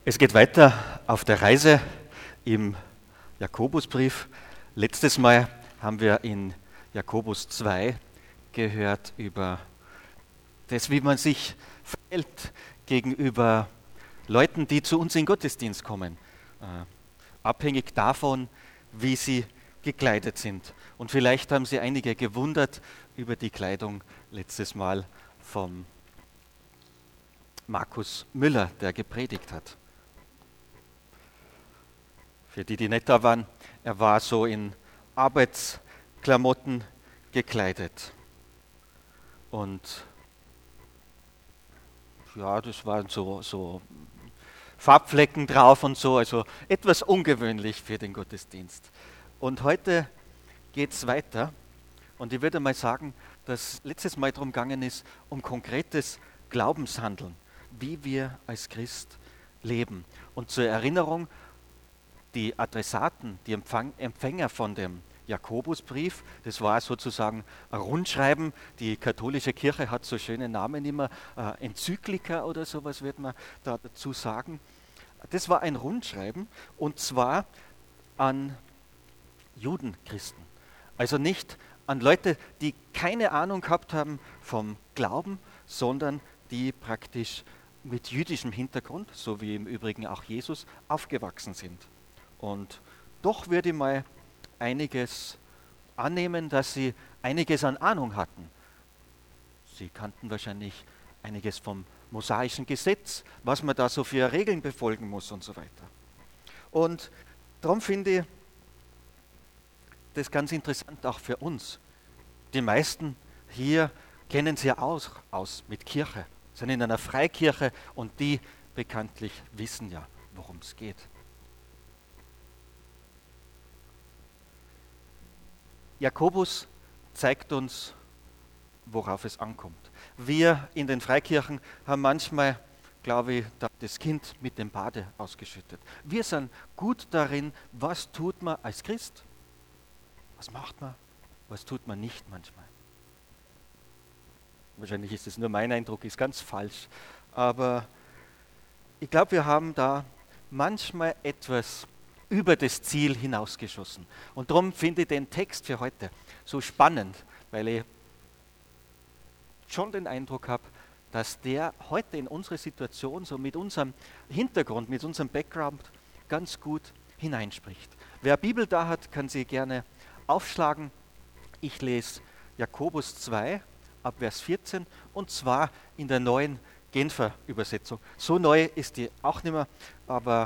Es geht weiter auf der Reise im Jakobusbrief. Letztes Mal haben wir in Jakobus 2 gehört über das, wie man sich verhält gegenüber Leuten, die zu uns in Gottesdienst kommen, abhängig davon, wie sie gekleidet sind. Und vielleicht haben Sie einige gewundert über die Kleidung letztes Mal vom Markus Müller, der gepredigt hat. Für die, die nicht da waren, er war so in Arbeitsklamotten gekleidet. Und ja, das waren so Farbflecken drauf und so, also etwas ungewöhnlich für den Gottesdienst. Und heute geht es weiter und ich würde mal sagen, dass letztes Mal darum gegangen ist, um konkretes Glaubenshandeln, wie wir als Christ leben. Und zur Erinnerung, die Adressaten, die Empfänger von dem Jakobusbrief, das war sozusagen ein Rundschreiben. Die katholische Kirche hat so schöne Namen immer, Enzyklika oder sowas wird man da dazu sagen. Das war ein Rundschreiben und zwar an Judenchristen. Also nicht an Leute, die keine Ahnung gehabt haben vom Glauben, sondern die praktisch mit jüdischem Hintergrund, so wie im Übrigen auch Jesus, aufgewachsen sind. Und doch würde ich mal einiges annehmen, dass sie einiges an Ahnung hatten. Sie kannten wahrscheinlich einiges vom mosaischen Gesetz, was man da so für Regeln befolgen muss und so weiter. Und darum finde ich das ganz interessant auch für uns. Die meisten hier kennen sich ja aus mit Kirche, sind in einer Freikirche und die bekanntlich wissen ja, worum es geht. Jakobus zeigt uns, worauf es ankommt. Wir in den Freikirchen haben manchmal, glaube ich, das Kind mit dem Bade ausgeschüttet. Wir sind gut darin, was tut man als Christ, was macht man, was tut man nicht manchmal. Wahrscheinlich ist es nur mein Eindruck, ist ganz falsch. Aber ich glaube, wir haben da manchmal etwas über das Ziel hinausgeschossen. Und darum finde ich den Text für heute so spannend, weil ich schon den Eindruck habe, dass der heute in unsere Situation, so mit unserem Hintergrund, mit unserem Background ganz gut hineinspricht. Wer Bibel da hat, kann sie gerne aufschlagen. Ich lese Jakobus 2 ab Vers 14 und zwar in der neuen Genfer Übersetzung. So neu ist die auch nicht mehr, aber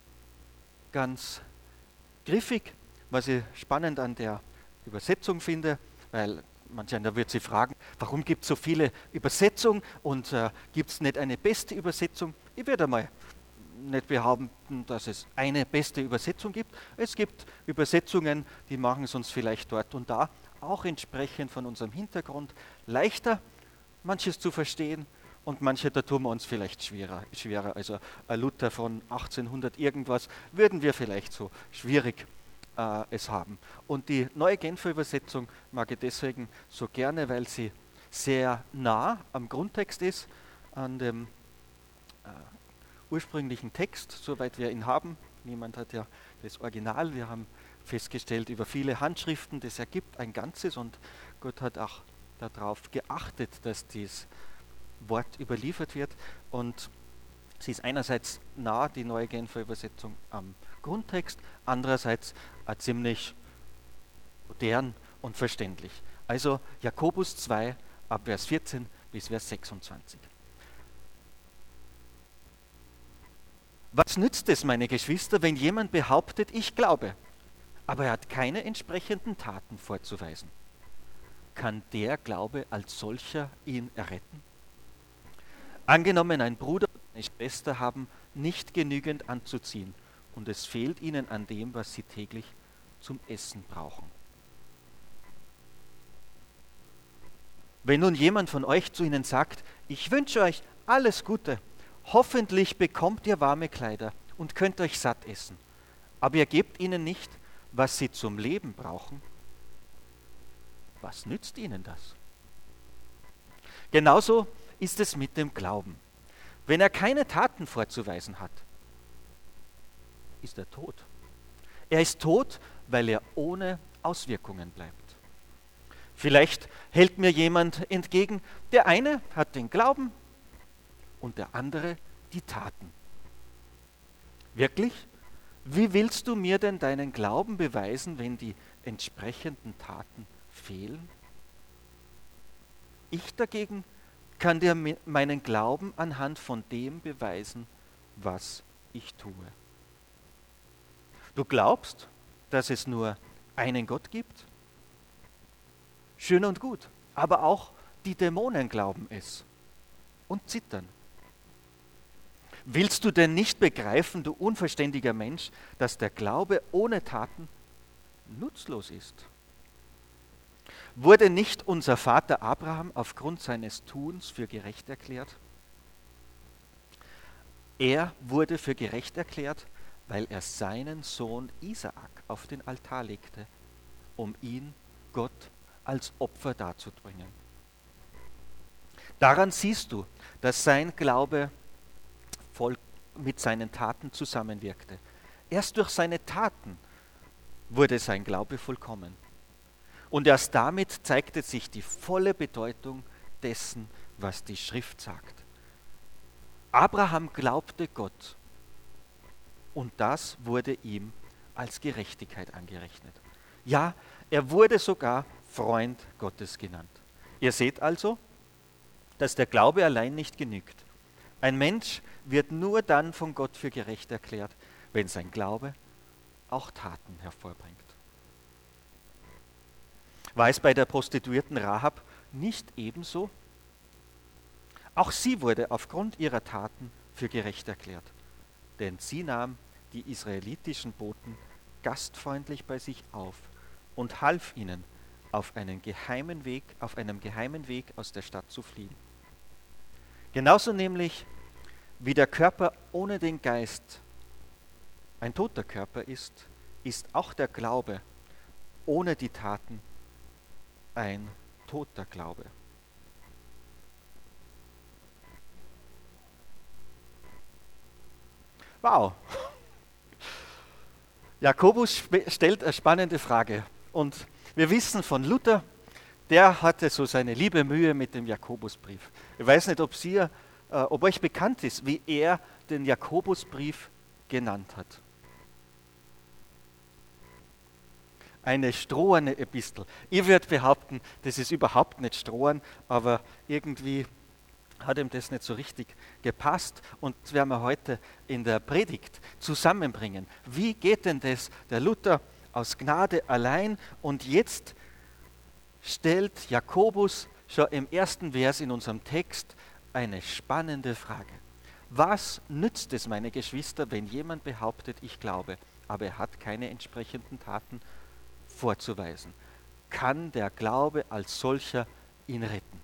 ganz griffig, was ich spannend an der Übersetzung finde, weil manch einer wird sich fragen, warum gibt es so viele Übersetzungen und gibt es nicht eine beste Übersetzung? Ich werde einmal nicht behaupten, dass es eine beste Übersetzung gibt. Es gibt Übersetzungen, die machen es uns vielleicht dort und da, auch entsprechend von unserem Hintergrund, leichter, manches zu verstehen und manche, da tun wir uns vielleicht schwerer. Also ein Luther von 1800 irgendwas würden wir vielleicht so schwierig es haben. Und die neue Genfer Übersetzung mag ich deswegen so gerne, weil sie sehr nah am Grundtext ist, an dem ursprünglichen Text, soweit wir ihn haben. Niemand hat ja das Original. Wir haben festgestellt, über viele Handschriften, das ergibt ein Ganzes und Gott hat auch darauf geachtet, dass dieses Wort überliefert wird und sie ist einerseits nah, die neue Genfer Übersetzung, am Grundtext, andererseits ziemlich modern und verständlich. Also Jakobus 2 ab Vers 14 bis Vers 26. Was nützt es, meine Geschwister, wenn jemand behauptet, ich glaube, aber er hat keine entsprechenden Taten vorzuweisen? Kann der Glaube als solcher ihn erretten? Angenommen, ein Bruder und eine Schwester haben nicht genügend anzuziehen und es fehlt ihnen an dem, was sie täglich zum Essen brauchen. Wenn nun jemand von euch zu ihnen sagt, ich wünsche euch alles Gute, hoffentlich bekommt ihr warme Kleider und könnt euch satt essen, aber ihr gebt ihnen nicht, was sie zum Leben brauchen, was nützt ihnen das? Genauso ist es mit dem Glauben. Wenn er keine Taten vorzuweisen hat, ist er tot. Er ist tot, weil er ohne Auswirkungen bleibt. Vielleicht hält mir jemand entgegen, der eine hat den Glauben und der andere die Taten. Wirklich? Wie willst du mir denn deinen Glauben beweisen, wenn die entsprechenden Taten fehlen? Ich dagegen kann dir meinen Glauben anhand von dem beweisen, was ich tue. Du glaubst, dass es nur einen Gott gibt? Schön und gut, aber auch die Dämonen glauben es und zittern. Willst du denn nicht begreifen, du unverständiger Mensch, dass der Glaube ohne Taten nutzlos ist? Wurde nicht unser Vater Abraham aufgrund seines Tuns für gerecht erklärt? Er wurde für gerecht erklärt, weil er seinen Sohn Isaak auf den Altar legte, um ihn Gott als Opfer darzubringen. Daran siehst du, dass sein Glaube mit seinen Taten zusammenwirkte. Erst durch seine Taten wurde sein Glaube vollkommen. Und erst damit zeigte sich die volle Bedeutung dessen, was die Schrift sagt. Abraham glaubte Gott und das wurde ihm als Gerechtigkeit angerechnet. Ja, er wurde sogar Freund Gottes genannt. Ihr seht also, dass der Glaube allein nicht genügt. Ein Mensch wird nur dann von Gott für gerecht erklärt, wenn sein Glaube auch Taten hervorbringt. War es bei der Prostituierten Rahab nicht ebenso? Auch sie wurde aufgrund ihrer Taten für gerecht erklärt, denn sie nahm die israelitischen Boten gastfreundlich bei sich auf und half ihnen, auf einem geheimen Weg aus der Stadt zu fliehen. Genauso nämlich, wie der Körper ohne den Geist ein toter Körper ist, ist auch der Glaube ohne die Taten ein toter Glaube. Wow! Jakobus stellt eine spannende Frage. Und wir wissen von Luther, der hatte so seine liebe Mühe mit dem Jakobusbrief. Ich weiß nicht, ob euch bekannt ist, wie er den Jakobusbrief genannt hat. Eine stroherne Epistel. Ich würde behaupten, das ist überhaupt nicht strohern, aber irgendwie hat ihm das nicht so richtig gepasst und das werden wir heute in der Predigt zusammenbringen. Wie geht denn das? Der Luther aus Gnade allein und jetzt stellt Jakobus schon im ersten Vers in unserem Text eine spannende Frage. Was nützt es, meine Geschwister, wenn jemand behauptet, ich glaube, aber er hat keine entsprechenden Taten vorzuweisen? Kann der Glaube als solcher ihn retten?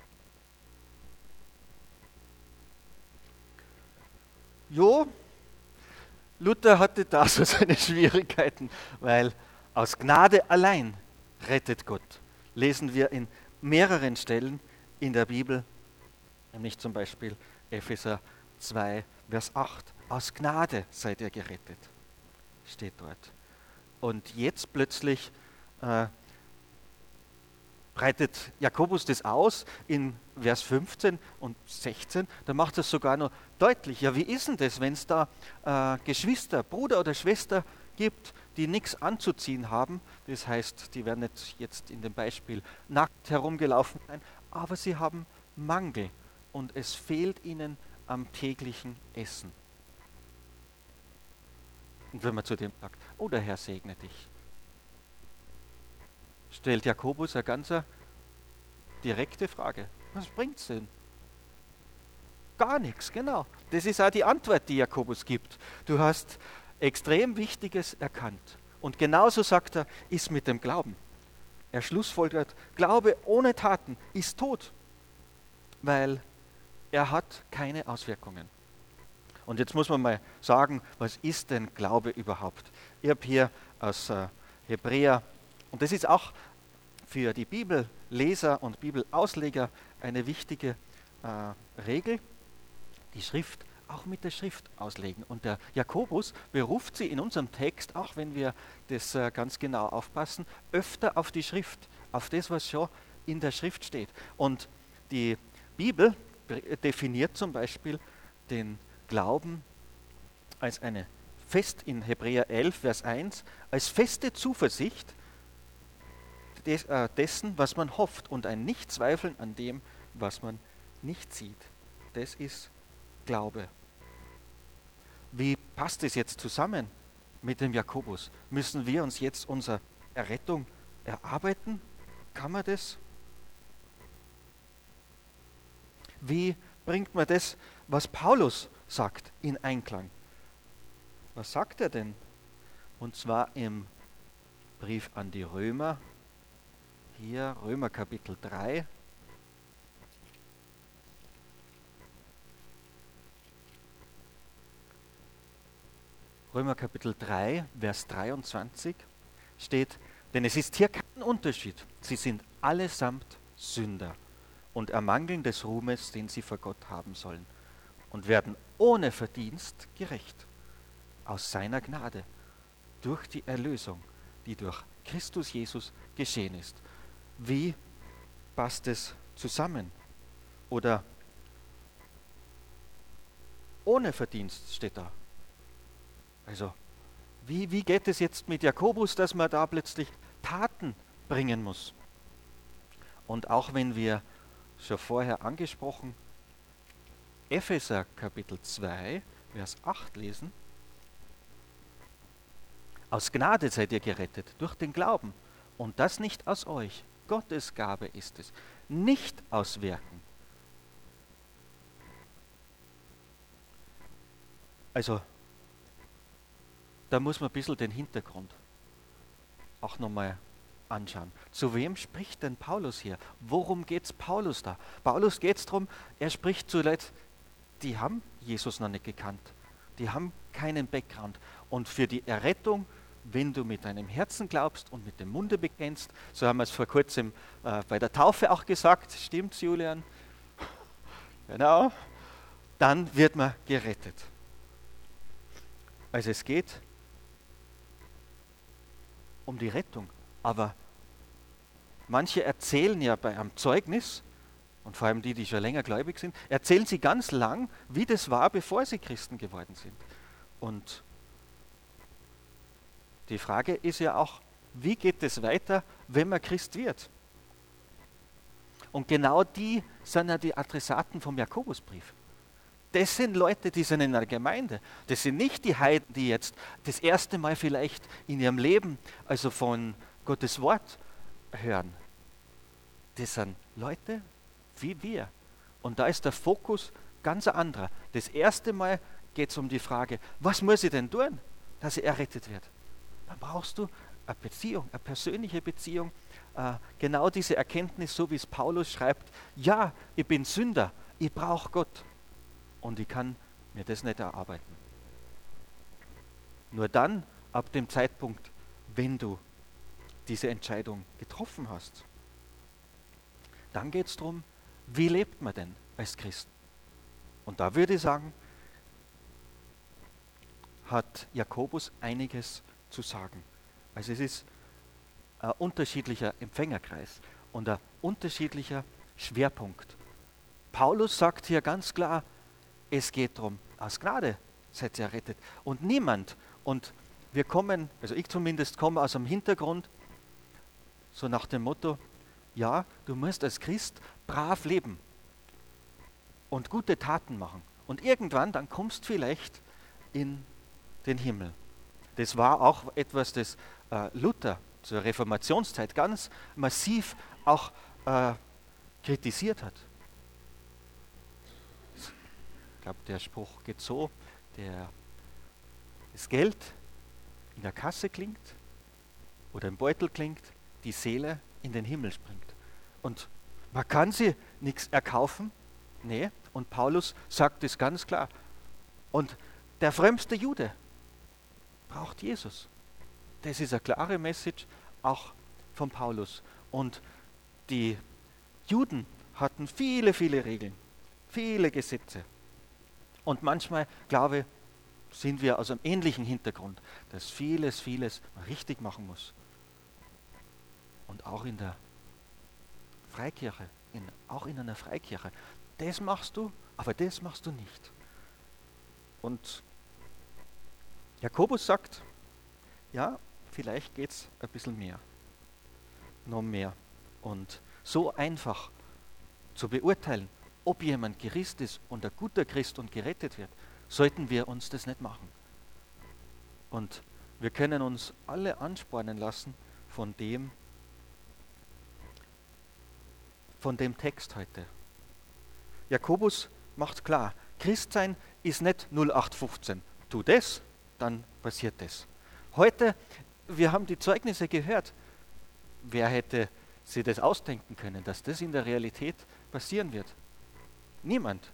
Jo, Luther hatte da so seine Schwierigkeiten, weil aus Gnade allein rettet Gott. Lesen wir in mehreren Stellen in der Bibel, nämlich zum Beispiel Epheser 2, Vers 8. Aus Gnade seid ihr gerettet, steht dort. Und jetzt plötzlich breitet Jakobus das aus in Vers 15 und 16, da macht es sogar noch deutlich. Ja, wie ist denn das, wenn es da Geschwister, Bruder oder Schwester gibt, die nichts anzuziehen haben? Das heißt, die werden nicht jetzt in dem Beispiel nackt herumgelaufen sein, aber sie haben Mangel und es fehlt ihnen am täglichen Essen. Und wenn man zu dem sagt, oh, der Herr segne dich, stellt Jakobus eine ganz direkte Frage. Was bringt es denn? Gar nichts, genau. Das ist auch die Antwort, die Jakobus gibt. Du hast extrem Wichtiges erkannt. Und genauso sagt er, ist mit dem Glauben. Er schlussfolgert, Glaube ohne Taten ist tot, weil er hat keine Auswirkungen. Und jetzt muss man mal sagen, was ist denn Glaube überhaupt? Ich habe hier aus Hebräer, und das ist auch für die Bibelleser und Bibelausleger eine wichtige Regel. Die Schrift auch mit der Schrift auslegen. Und der Jakobus beruft sie in unserem Text, auch wenn wir das ganz genau aufpassen, öfter auf die Schrift, auf das, was schon in der Schrift steht. Und die Bibel definiert zum Beispiel den Glauben als eine in Hebräer 11, Vers 1, als feste Zuversicht dessen, was man hofft und ein Nichtzweifeln an dem, was man nicht sieht. Das ist Glaube. Wie passt es jetzt zusammen mit dem Jakobus? Müssen wir uns jetzt unsere Errettung erarbeiten? Kann man das? Wie bringt man das, was Paulus sagt, in Einklang? Was sagt er denn? Und zwar im Brief an die Römer, hier Römer Kapitel 3. Römer Kapitel 3, Vers 23 steht, denn es ist hier kein Unterschied. Sie sind allesamt Sünder und ermangeln des Ruhmes, den sie vor Gott haben sollen, und werden ohne Verdienst gerecht aus seiner Gnade durch die Erlösung, die durch Christus Jesus geschehen ist. Wie passt es zusammen? Oder ohne Verdienst steht da. Also, wie geht es jetzt mit Jakobus, dass man da plötzlich Taten bringen muss? Und auch wenn wir schon vorher angesprochen, Epheser Kapitel 2, Vers 8 lesen, aus Gnade seid ihr gerettet, durch den Glauben. Und das nicht aus euch. Gottes Gabe ist es, nicht aus Werken. Also, da muss man ein bisschen den Hintergrund auch nochmal anschauen. Zu wem spricht denn Paulus hier? Worum geht es Paulus da? Paulus geht es darum, er spricht zu Leuten, die haben Jesus noch nicht gekannt. Die haben keinen Background. Und für die Errettung, wenn du mit deinem Herzen glaubst und mit dem Munde bekennst, so haben wir es vor kurzem bei der Taufe auch gesagt, stimmt's, Julian? Genau. Dann wird man gerettet. Also es geht um die Rettung. Aber manche erzählen ja bei einem Zeugnis, und vor allem die schon länger gläubig sind, erzählen sie ganz lang, wie das war, bevor sie Christen geworden sind. Und die Frage ist ja auch, wie geht es weiter, wenn man Christ wird? Und genau die sind ja die Adressaten vom Jakobusbrief. Das sind Leute, die sind in der Gemeinde. Das sind nicht die Heiden, die jetzt das erste Mal vielleicht in ihrem Leben, also von Gottes Wort hören. Das sind Leute wie wir. Und da ist der Fokus ganz ein anderer. Das erste Mal geht es um die Frage, was muss ich denn tun, dass ich errettet werde? Dann brauchst du eine Beziehung, eine persönliche Beziehung. Genau diese Erkenntnis, so wie es Paulus schreibt, ja, ich bin Sünder, ich brauche Gott. Und ich kann mir das nicht erarbeiten. Nur dann, ab dem Zeitpunkt, wenn du diese Entscheidung getroffen hast, dann geht es darum, wie lebt man denn als Christ? Und da würde ich sagen, hat Jakobus einiges zu sagen. Also es ist ein unterschiedlicher Empfängerkreis und ein unterschiedlicher Schwerpunkt. Paulus sagt hier ganz klar, es geht darum, aus Gnade seid ihr errettet. Und niemand, und wir kommen, also ich zumindest komme aus dem Hintergrund, so nach dem Motto, ja, du musst als Christ brav leben und gute Taten machen. Und irgendwann, dann kommst du vielleicht in den Himmel. Das war auch etwas, das Luther zur Reformationszeit ganz massiv auch kritisiert hat. Ich glaube, der Spruch geht so, das Geld in der Kasse klingt oder im Beutel klingt, die Seele in den Himmel springt. Und man kann sie nichts erkaufen. Nee, und Paulus sagt es ganz klar. Und der frömmste Jude braucht Jesus. Das ist eine klare Message auch von Paulus. Und die Juden hatten viele, viele Regeln, viele Gesetze. Und manchmal, glaube ich, sind wir aus einem ähnlichen Hintergrund, dass vieles man richtig machen muss. Und auch in der Freikirche, auch in einer Freikirche. Das machst du, aber das machst du nicht. Und Jakobus sagt, ja, vielleicht geht es ein bisschen mehr. Noch mehr. Und so einfach zu beurteilen, ob jemand Christ ist und ein guter Christ und gerettet wird, sollten wir uns das nicht machen. Und wir können uns alle anspornen lassen von dem Text heute. Jakobus macht klar, Christsein ist nicht 0815. Tu das, dann passiert das. Heute, wir haben die Zeugnisse gehört. Wer hätte sich das ausdenken können, dass das in der Realität passieren wird? Niemand.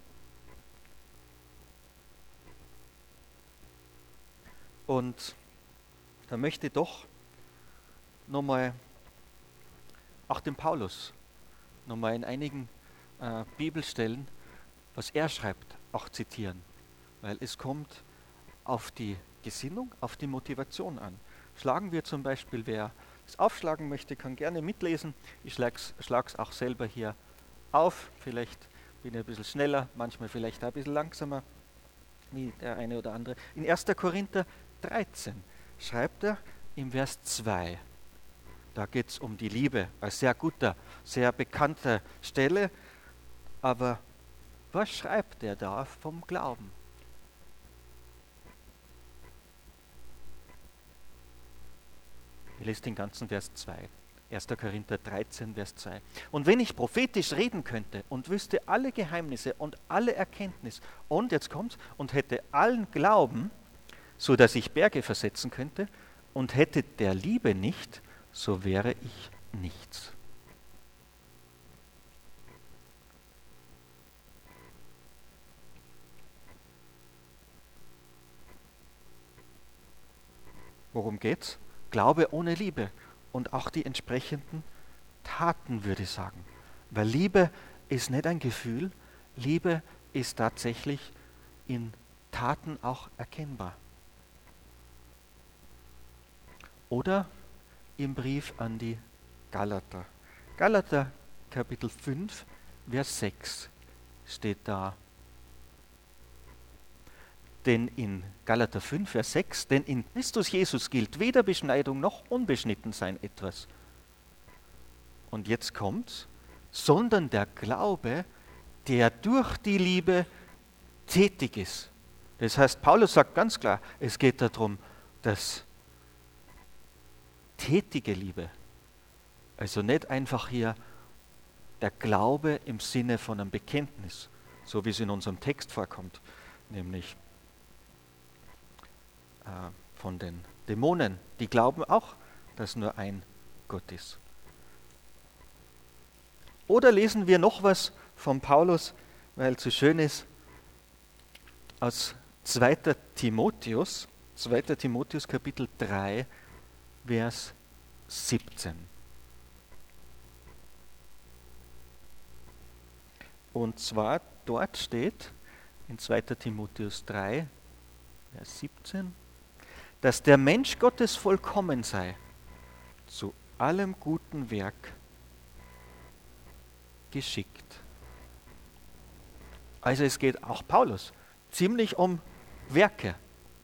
Und da möchte ich doch nochmal auch den Paulus nochmal in einigen Bibelstellen, was er schreibt, auch zitieren. Weil es kommt auf die Gesinnung, auf die Motivation an. Schlagen wir zum Beispiel, wer es aufschlagen möchte, kann gerne mitlesen. Ich schlage es auch selber hier auf. Vielleicht bin ich ein bisschen schneller, manchmal vielleicht auch ein bisschen langsamer, wie der eine oder andere. In 1. Korinther 13 schreibt er im Vers 2. Da geht es um die Liebe, eine sehr guter, sehr bekannte Stelle. Aber was schreibt er da vom Glauben? Ich lese den ganzen Vers 2. 1. Korinther 13, Vers 2. Und wenn ich prophetisch reden könnte und wüsste alle Geheimnisse und alle Erkenntnis und, jetzt kommt's, und hätte allen Glauben, so dass ich Berge versetzen könnte, und hätte der Liebe nicht, so wäre ich nichts. Worum geht's? Glaube ohne Liebe und auch die entsprechenden Taten, würde ich sagen. Weil Liebe ist nicht ein Gefühl, Liebe ist tatsächlich in Taten auch erkennbar. Oder im Brief an die Galater. Galater Kapitel 5, Vers 6 steht da. Denn in Galater 5, Vers 6, denn in Christus Jesus gilt weder Beschneidung noch Unbeschnittensein etwas. Und jetzt kommt's, sondern der Glaube, der durch die Liebe tätig ist. Das heißt, Paulus sagt ganz klar, es geht darum, dass tätige Liebe, also nicht einfach hier der Glaube im Sinne von einem Bekenntnis, so wie es in unserem Text vorkommt, nämlich von den Dämonen, die glauben auch, dass nur ein Gott ist. Oder lesen wir noch was von Paulus, weil es so schön ist, aus 2. Timotheus Kapitel 3, Vers 17. Und zwar dort steht in 2. Timotheus 3, Vers 17, dass der Mensch Gottes vollkommen sei, zu allem guten Werk geschickt. Also es geht auch Paulus ziemlich um Werke.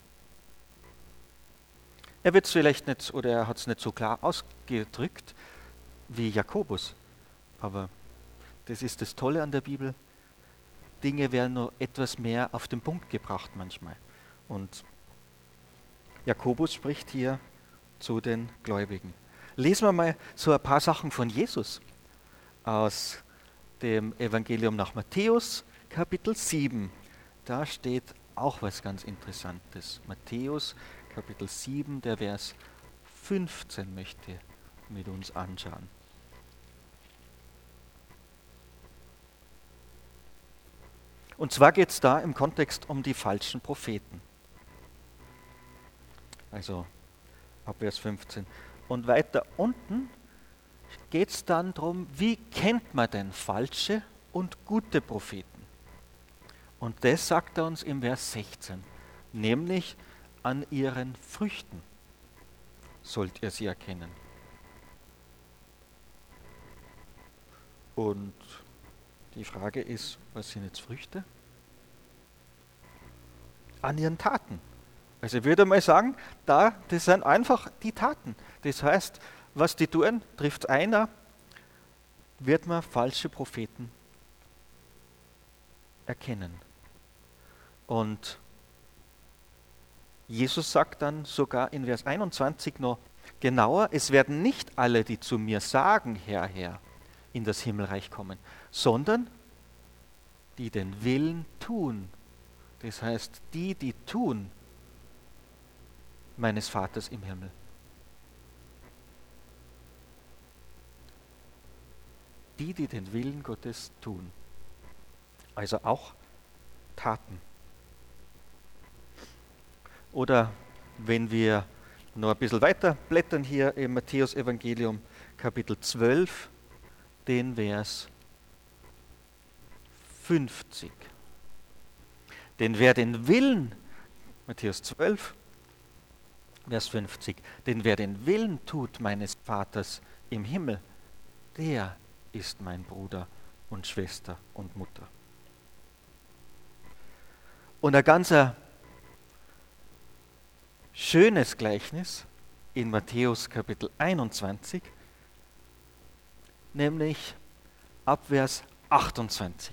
Er wird es vielleicht nicht, oder er hat es nicht so klar ausgedrückt wie Jakobus, aber das ist das Tolle an der Bibel. Dinge werden nur etwas mehr auf den Punkt gebracht manchmal. Und Jakobus spricht hier zu den Gläubigen. Lesen wir mal so ein paar Sachen von Jesus aus dem Evangelium nach Matthäus, Kapitel 7. Da steht auch was ganz Interessantes. Matthäus, Kapitel 7, der Vers 15 möchte ich mit uns anschauen. Und zwar geht es da im Kontext um die falschen Propheten. Also ab Vers 15. Und weiter unten geht es dann darum, wie kennt man denn falsche und gute Propheten? Und das sagt er uns im Vers 16, nämlich an ihren Früchten sollt ihr sie erkennen. Und die Frage ist, was sind jetzt Früchte? An ihren Taten. Also ich würde mal sagen, das sind einfach die Taten. Das heißt, was die tun, trifft einer, wird man falsche Propheten erkennen. Und Jesus sagt dann sogar in Vers 21 noch genauer, es werden nicht alle, die zu mir sagen, Herr, Herr, in das Himmelreich kommen, sondern die den Willen tun. Das heißt, die tun meines Vaters im Himmel. Die den Willen Gottes tun. Also auch Taten. Oder wenn wir noch ein bisschen weiter blättern hier im Matthäus-Evangelium, Kapitel 12, den Vers 50. Denn wer den Willen, Matthäus 12, Vers 50, denn wer den Willen tut meines Vaters im Himmel, der ist mein Bruder und Schwester und Mutter. Und ein ganz schönes Gleichnis in Matthäus Kapitel 21, nämlich ab Vers 28.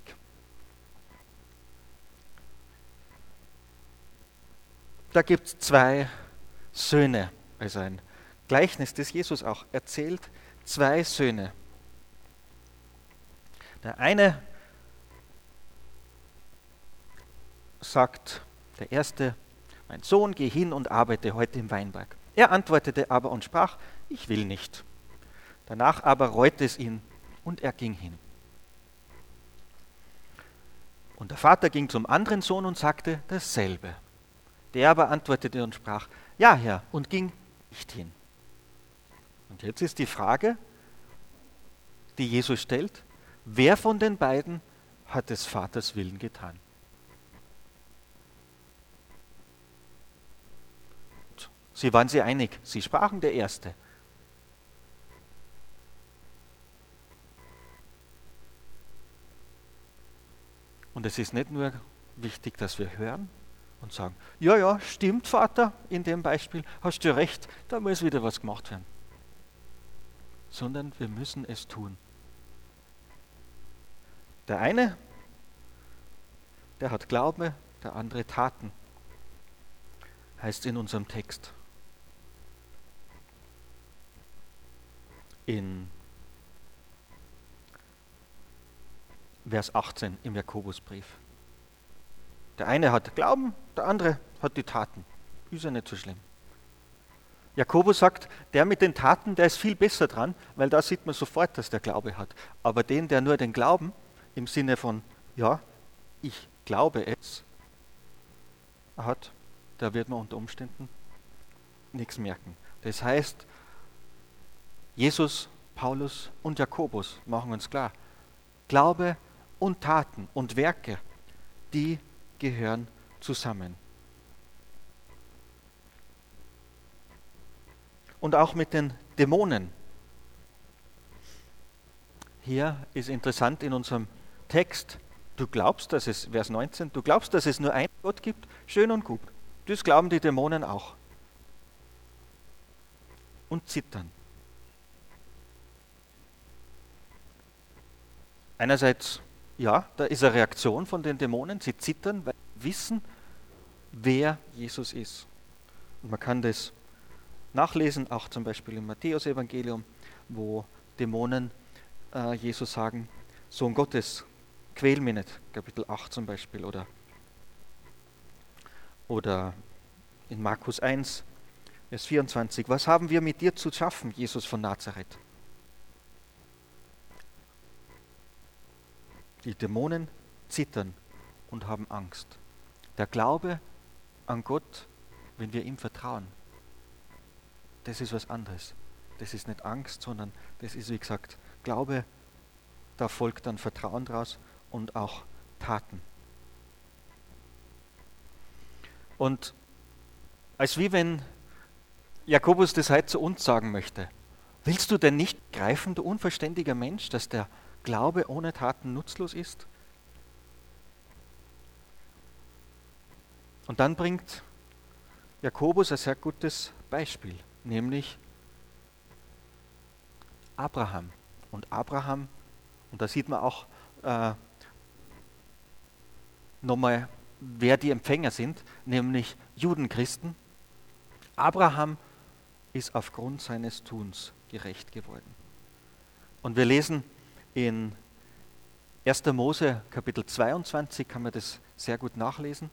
Da gibt es zwei Söhne, also ein Gleichnis, das Jesus auch erzählt, zwei Söhne. Der eine sagt, der erste, mein Sohn, geh hin und arbeite heute im Weinberg. Er antwortete aber und sprach, ich will nicht. Danach aber reute es ihn und er ging hin. Und der Vater ging zum anderen Sohn und sagte dasselbe. Der aber antwortete und sprach, ja Herr, und ging nicht hin. Und jetzt ist die Frage, die Jesus stellt, wer von den beiden hat des Vaters Willen getan? Sie waren sich einig, sie sprachen der Erste. Und es ist nicht nur wichtig, dass wir hören und sagen, ja, ja, stimmt Vater, in dem Beispiel hast du recht, da muss wieder was gemacht werden. Sondern wir müssen es tun. Der eine, der hat Glaube, der andere Taten, heißt in unserem Text. In Vers 18 im Jakobusbrief. Der eine hat Glauben, der andere hat die Taten. Ist ja nicht so schlimm. Jakobus sagt, der mit den Taten, der ist viel besser dran, weil da sieht man sofort, dass der Glaube hat. Aber den, der nur den Glauben im Sinne von, ja, ich glaube es, hat, da wird man unter Umständen nichts merken. Das heißt, Jesus, Paulus und Jakobus machen uns klar, Glaube und Taten und Werke, die gehören zusammen. Und auch mit den Dämonen. Hier ist interessant in unserem Text, du glaubst, dass es, Vers 19, du glaubst, dass es nur einen Gott gibt, schön und gut. Das glauben die Dämonen auch. Und zittern. Einerseits, ja, da ist eine Reaktion von den Dämonen, sie zittern, weil sie wissen, wer Jesus ist. Und man kann das nachlesen, auch zum Beispiel im Matthäus-Evangelium, wo Dämonen Jesus sagen, Sohn Gottes, quäl mich nicht, Kapitel 8 zum Beispiel, oder in Markus 1, Vers 24, was haben wir mit dir zu schaffen, Jesus von Nazareth? Die Dämonen zittern und haben Angst. Der Glaube an Gott, wenn wir ihm vertrauen, das ist was anderes. Das ist nicht Angst, sondern das ist, wie gesagt, Glaube, da folgt dann Vertrauen draus und auch Taten. Und als wie wenn Jakobus das heute zu uns sagen möchte. Willst du denn nicht greifen, du unverständiger Mensch, dass der Glaube ohne Taten nutzlos ist? Und dann bringt Jakobus ein sehr gutes Beispiel, nämlich Abraham. Und Abraham, und da sieht man auch nochmal, wer die Empfänger sind, nämlich Judenchristen. Abraham ist aufgrund seines Tuns gerecht geworden. Und wir lesen in 1. Mose Kapitel 22, kann man das sehr gut nachlesen.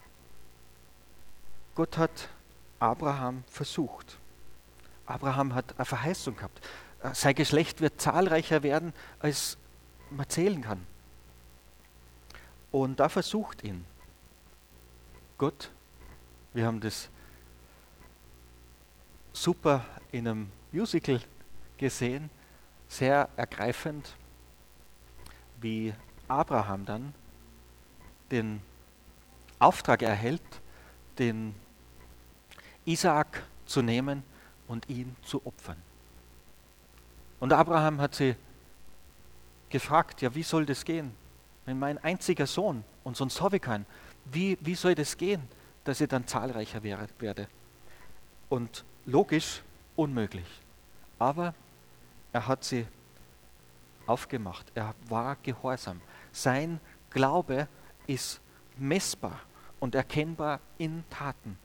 Gott hat Abraham versucht. Abraham hat eine Verheißung gehabt. Sein Geschlecht wird zahlreicher werden, als man zählen kann. Und da versucht ihn Gott, wir haben das super in einem Musical gesehen, sehr ergreifend, wie Abraham dann den Auftrag erhält, den Isaak zu nehmen und ihn zu opfern. Und Abraham hat sie gefragt, ja, wie soll das gehen? Wenn mein einziger Sohn, und sonst habe ich keinen, wie soll das gehen, dass ich dann zahlreicher werde? Und logisch unmöglich. Aber er hat sie aufgemacht. Er war gehorsam. Sein Glaube ist messbar und erkennbar in Taten.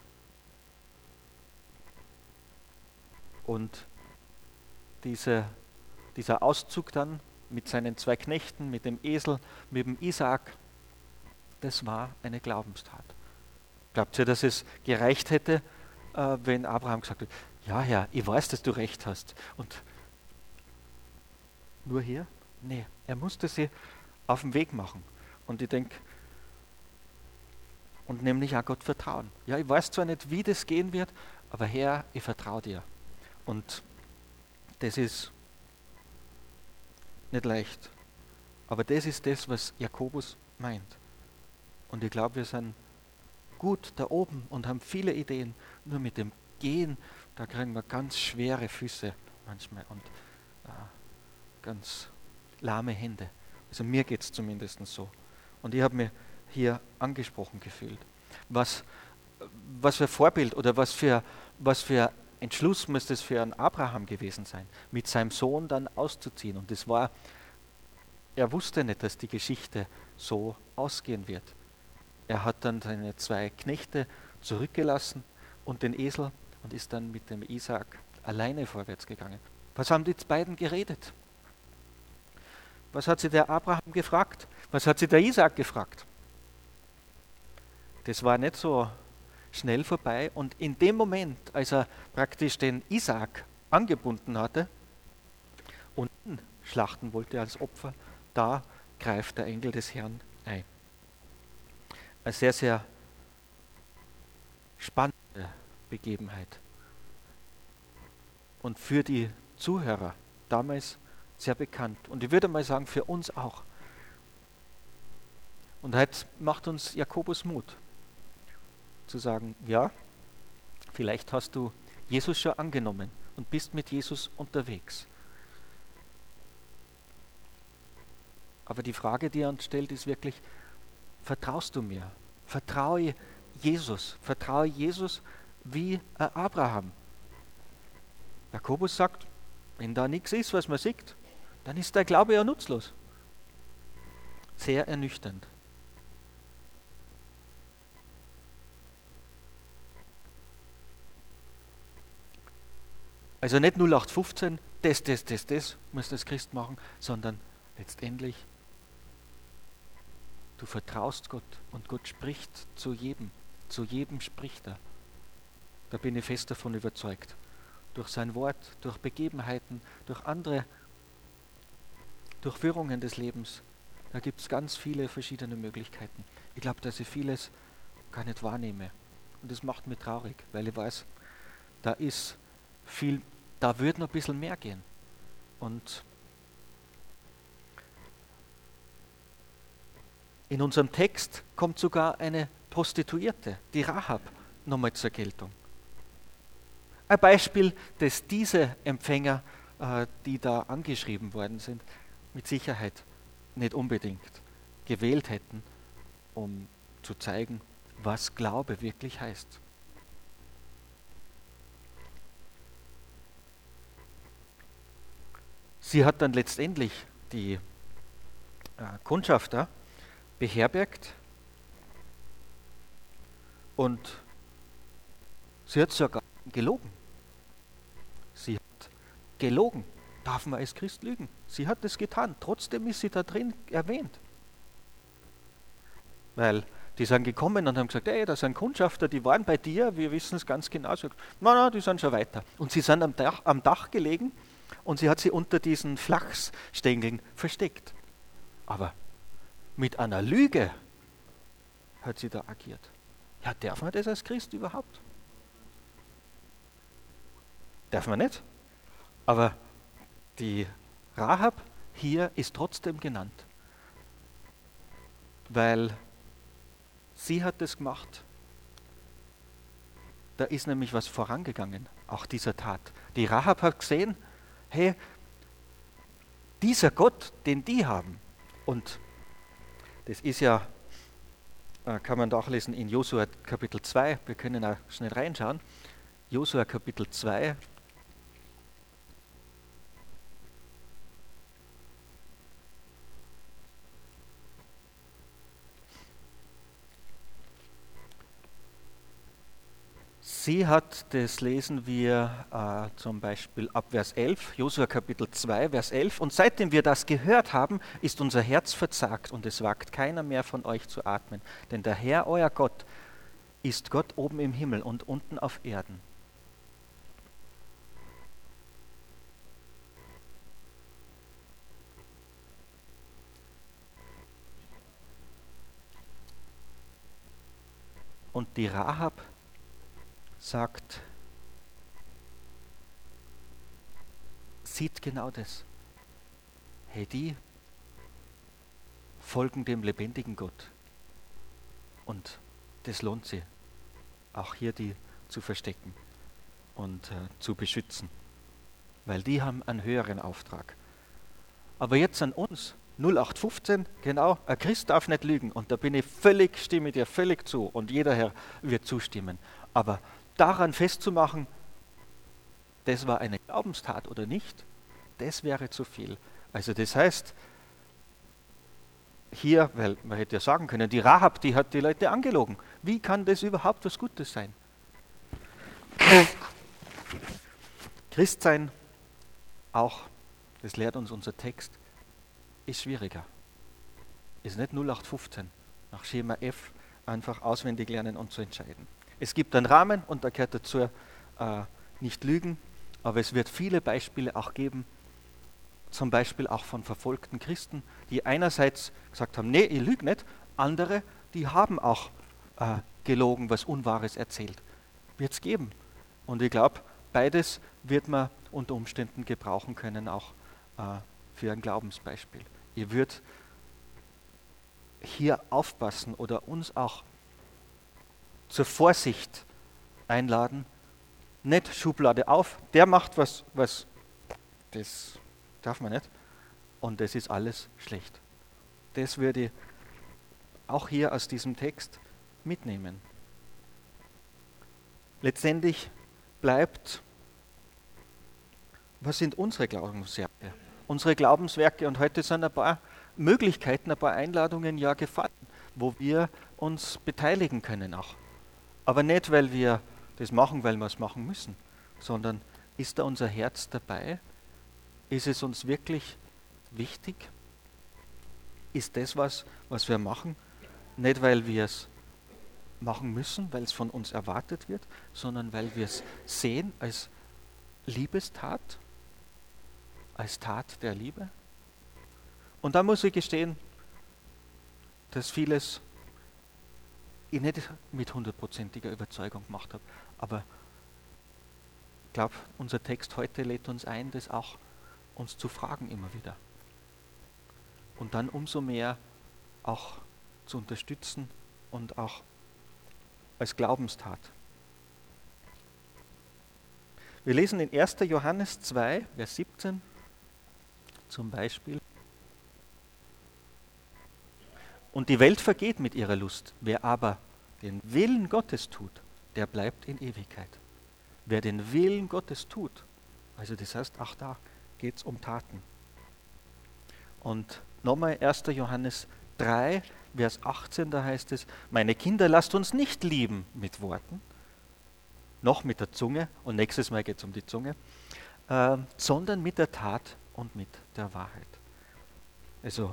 Und dieser Auszug dann mit seinen 2 Knechten, mit dem Esel, mit dem Isaak, das war eine Glaubenstat. Glaubt ihr, dass es gereicht hätte, wenn Abraham gesagt hat, ja Herr, ich weiß, dass du recht hast. Und nur hier? Nee, er musste sie auf den Weg machen. Und ich denke, und nämlich auch Gott vertrauen. Ja, ich weiß zwar nicht, wie das gehen wird, aber Herr, ich vertraue dir. Und das ist nicht leicht. Aber das ist das, was Jakobus meint. Und ich glaube, wir sind gut da oben und haben viele Ideen. Nur mit dem Gehen, da kriegen wir ganz schwere Füße manchmal und ganz lahme Hände. Also mir geht es zumindest so. Und ich habe mich hier angesprochen gefühlt. Was für Vorbild oder was für Entschluss muss das für einen Abraham gewesen sein, mit seinem Sohn dann auszuziehen. Und das war, er wusste nicht, dass die Geschichte so ausgehen wird. Er hat dann seine 2 Knechte zurückgelassen und den Esel und ist dann mit dem Isaak alleine vorwärts gegangen. Was haben die beiden geredet? Was hat sie der Abraham gefragt? Was hat sie der Isaak gefragt? Das war nicht so schnell vorbei und in dem Moment, als er praktisch den Isaak angebunden hatte und ihn schlachten wollte als Opfer, da greift der Engel des Herrn ein. Eine sehr, sehr spannende Begebenheit. Und für die Zuhörer damals sehr bekannt. Und ich würde mal sagen, für uns auch. Und heute macht uns Jakobus Mut, zu sagen, ja, vielleicht hast du Jesus schon angenommen und bist mit Jesus unterwegs. Aber die Frage, die er uns stellt, ist wirklich, vertraust du mir? Vertraue Jesus. Vertraue Jesus wie Abraham. Jakobus sagt, wenn da nichts ist, was man sieht, dann ist der Glaube ja nutzlos. Sehr ernüchternd. Also nicht 0815, das muss das Christ machen, sondern letztendlich, du vertraust Gott und Gott spricht zu jedem spricht er. Da bin ich fest davon überzeugt. Durch sein Wort, durch Begebenheiten, durch andere Durchführungen des Lebens. Da gibt es ganz viele verschiedene Möglichkeiten. Ich glaube, dass ich vieles gar nicht wahrnehme. Und das macht mich traurig, weil ich weiß, da ist viel, da wird noch ein bisschen mehr gehen. Und in unserem Text kommt sogar eine Prostituierte, die Rahab, nochmal zur Geltung. Ein Beispiel, dass diese Empfänger, die da angeschrieben worden sind, mit Sicherheit nicht unbedingt gewählt hätten, um zu zeigen, was Glaube wirklich heißt. Sie hat dann letztendlich die Kundschafter beherbergt und sie hat sogar gelogen. Sie hat gelogen. Darf man als Christ lügen? Sie hat es getan. Trotzdem ist sie da drin erwähnt. Weil die sind gekommen und haben gesagt, ey, da sind Kundschafter, die waren bei dir, wir wissen es ganz genau. Sie hat gesagt, nein, die sind schon weiter. Und sie sind am Dach gelegen und sie hat sie unter diesen Flachsstängeln versteckt. Aber mit einer Lüge hat sie da agiert. Ja, darf man das als Christ überhaupt? Darf man nicht. Aber die Rahab hier ist trotzdem genannt, weil sie hat es gemacht. Da ist nämlich was vorangegangen, auch dieser Tat. Die Rahab hat gesehen, hey, dieser Gott, den die haben, und das ist ja, kann man nachlesen in Josua Kapitel 2, wir können auch schnell reinschauen, Josua Kapitel 2, sie hat, das lesen wir zum Beispiel ab Vers 11, Josua Kapitel 2, Vers 11. Und seitdem wir das gehört haben, ist unser Herz verzagt und es wagt keiner mehr von euch zu atmen. Denn der Herr, euer Gott, ist Gott oben im Himmel und unten auf Erden. Und die Rahab sagt, sieht genau das. Hey, die folgen dem lebendigen Gott. Und das lohnt sich, auch hier die zu verstecken und zu beschützen. Weil die haben einen höheren Auftrag. Aber jetzt an uns, 0815, genau, ein Christ darf nicht lügen. Und da stimme dir völlig zu. Und jeder Herr wird zustimmen. Aber daran festzumachen, das war eine Glaubenstat oder nicht, das wäre zu viel. Also das heißt, hier, weil man hätte ja sagen können, die Rahab, die hat die Leute angelogen. Wie kann das überhaupt was Gutes sein? Christsein, auch, das lehrt uns unser Text, ist schwieriger. Ist nicht 0815, nach Schema F einfach auswendig lernen und zu entscheiden. Es gibt einen Rahmen und da gehört dazu nicht lügen, aber es wird viele Beispiele auch geben, zum Beispiel auch von verfolgten Christen, die einerseits gesagt haben, nee, ich lüge nicht, andere, die haben auch gelogen, was Unwahres erzählt. Wird es geben. Und ich glaube, beides wird man unter Umständen gebrauchen können, auch für ein Glaubensbeispiel. Ihr würdet hier aufpassen oder uns auch zur Vorsicht einladen, nicht Schublade auf, der macht was, das darf man nicht, und das ist alles schlecht. Das würde ich auch hier aus diesem Text mitnehmen. Letztendlich bleibt, was sind unsere Glaubenswerke? Unsere Glaubenswerke, und heute sind ein paar Möglichkeiten, ein paar Einladungen ja gefallen, wo wir uns beteiligen können auch. Aber nicht, weil wir das machen, weil wir es machen müssen, sondern ist da unser Herz dabei? Ist es uns wirklich wichtig? Ist das was wir machen? Nicht, weil wir es machen müssen, weil es von uns erwartet wird, sondern weil wir es sehen als Liebestat, als Tat der Liebe. Und da muss ich gestehen, dass vieles ich nicht mit 100%iger Überzeugung gemacht habe. Aber ich glaube, unser Text heute lädt uns ein, das auch uns zu fragen immer wieder. Und dann umso mehr auch zu unterstützen und auch als Glaubenstat. Wir lesen in 1. Johannes 2, Vers 17 zum Beispiel. Und die Welt vergeht mit ihrer Lust. Wer aber den Willen Gottes tut, der bleibt in Ewigkeit. Wer den Willen Gottes tut, also das heißt, auch da geht es um Taten. Und nochmal 1. Johannes 3, Vers 18, da heißt es, meine Kinder, lasst uns nicht lieben mit Worten, noch mit der Zunge, und nächstes Mal geht es um die Zunge, sondern mit der Tat und mit der Wahrheit. Also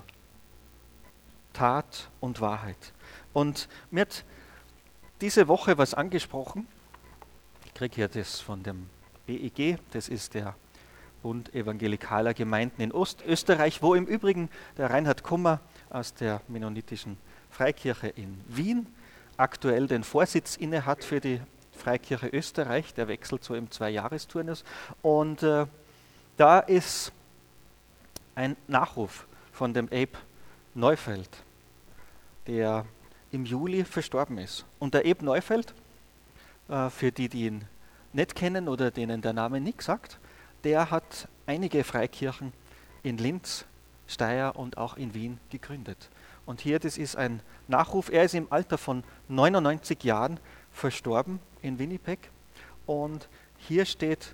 Tat und Wahrheit. Und mir hat diese Woche was angesprochen. Ich kriege hier das von dem BEG, das ist der Bund Evangelikaler Gemeinden in Ostösterreich, wo im Übrigen der Reinhard Kummer aus der Mennonitischen Freikirche in Wien aktuell den Vorsitz innehat für die Freikirche Österreich. Der wechselt so im Zweijahresturnus. Und da ist ein Nachruf von dem Abe Neufeld, der im Juli verstorben ist. Und der Abe Neufeld, für die ihn nicht kennen oder denen der Name nichts sagt, der hat einige Freikirchen in Linz, Steyr und auch in Wien gegründet. Und hier, das ist ein Nachruf, er ist im Alter von 99 Jahren verstorben in Winnipeg. Und hier steht,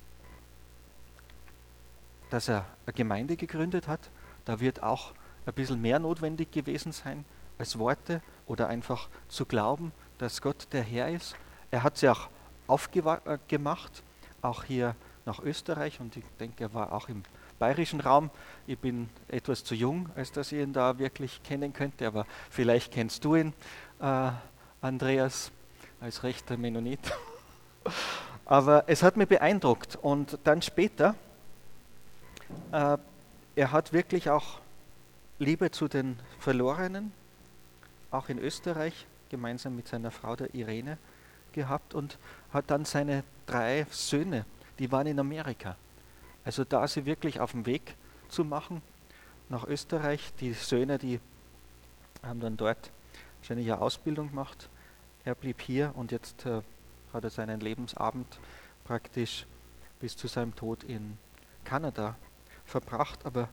dass er eine Gemeinde gegründet hat. Da wird auch ein bisschen mehr notwendig gewesen sein als Worte oder einfach zu glauben, dass Gott der Herr ist. Er hat sie auch aufgemacht, auch hier nach Österreich, und ich denke, er war auch im bayerischen Raum. Ich bin etwas zu jung, als dass ich ihn da wirklich kennen könnte, aber vielleicht kennst du ihn, Andreas, als rechter Mennonit. Aber es hat mich beeindruckt, und dann später, er hat wirklich auch Liebe zu den Verlorenen, auch in Österreich, gemeinsam mit seiner Frau, der Irene, gehabt, und hat dann seine 3 Söhne, die waren in Amerika. Also da ist sie wirklich auf dem Weg zu machen nach Österreich. Die Söhne, die haben dann dort wahrscheinlich eine Ausbildung gemacht. Er blieb hier, und jetzt hat er seinen Lebensabend praktisch bis zu seinem Tod in Kanada verbracht. Aber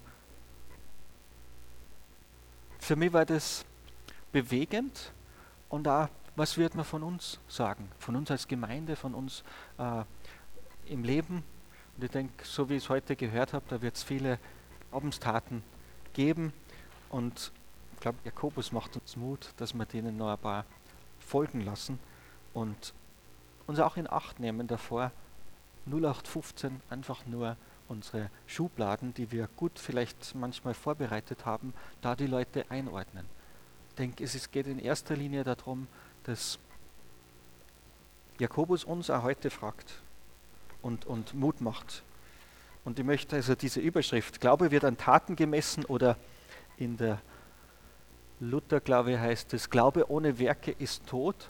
für mich war das bewegend, und auch, was wird man von uns sagen? Von uns als Gemeinde, von uns im Leben. Und ich denke, so wie ich es heute gehört habe, da wird es viele Glaubenstaten geben. Und ich glaube, Jakobus macht uns Mut, dass wir denen noch ein paar folgen lassen und uns auch in Acht nehmen davor, 0815 einfach nur unsere Schubladen, die wir gut vielleicht manchmal vorbereitet haben, da die Leute einordnen. Ich denke, es geht in erster Linie darum, dass Jakobus uns auch heute fragt und Mut macht. Und ich möchte also diese Überschrift, Glaube wird an Taten gemessen, oder in der Luther-Glaube heißt es, Glaube ohne Werke ist tot.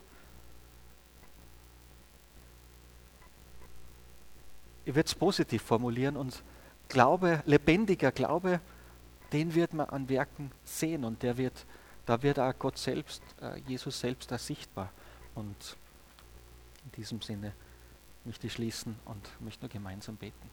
Ich würde es positiv formulieren, und Glaube, lebendiger Glaube, den wird man an Werken sehen, und da wird auch Gott selbst, Jesus selbst da sichtbar. Und in diesem Sinne möchte ich schließen und möchte nur gemeinsam beten.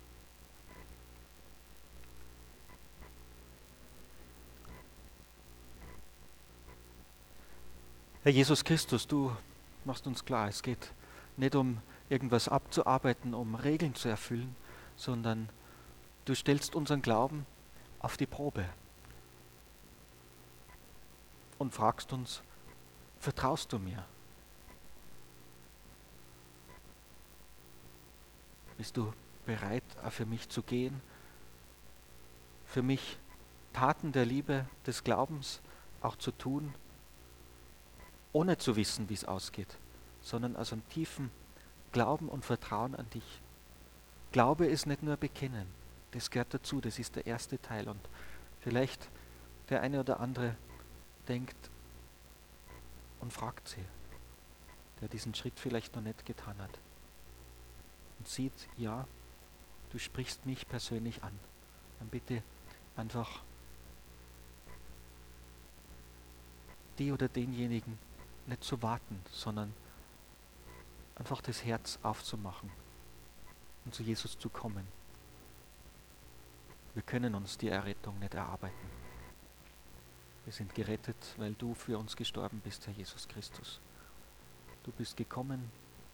Herr Jesus Christus, du machst uns klar, es geht nicht um irgendwas abzuarbeiten, um Regeln zu erfüllen, sondern du stellst unseren Glauben auf die Probe und fragst uns, vertraust du mir? Bist du bereit, auch für mich zu gehen? Für mich Taten der Liebe, des Glaubens auch zu tun, ohne zu wissen, wie es ausgeht, sondern aus einem tiefen Glauben und Vertrauen an dich. Glaube ist nicht nur bekennen, das gehört dazu, das ist der erste Teil. Und vielleicht der eine oder andere denkt und fragt sie, der diesen Schritt vielleicht noch nicht getan hat. Und sieht, ja, du sprichst mich persönlich an. Dann bitte einfach die oder denjenigen nicht zu warten, sondern einfach das Herz aufzumachen und zu Jesus zu kommen. Wir können uns die Errettung nicht erarbeiten. Wir sind gerettet, weil du für uns gestorben bist, Herr Jesus Christus. Du bist gekommen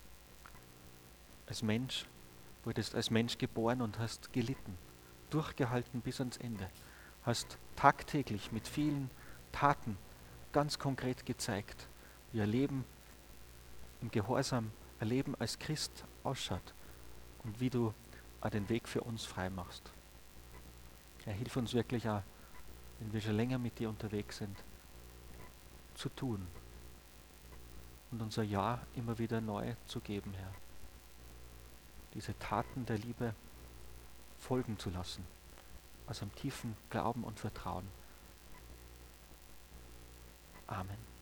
als Mensch, wurdest als Mensch geboren und hast gelitten, durchgehalten bis ans Ende. Hast tagtäglich mit vielen Taten ganz konkret gezeigt, wie ein Leben im Gehorsam, ein Leben als Christ ausschaut und wie du auch den Weg für uns frei machst. Herr, hilf uns wirklich auch, wenn wir schon länger mit dir unterwegs sind, zu tun und unser Ja immer wieder neu zu geben, Herr. Diese Taten der Liebe folgen zu lassen, aus einem tiefen Glauben und Vertrauen. Amen.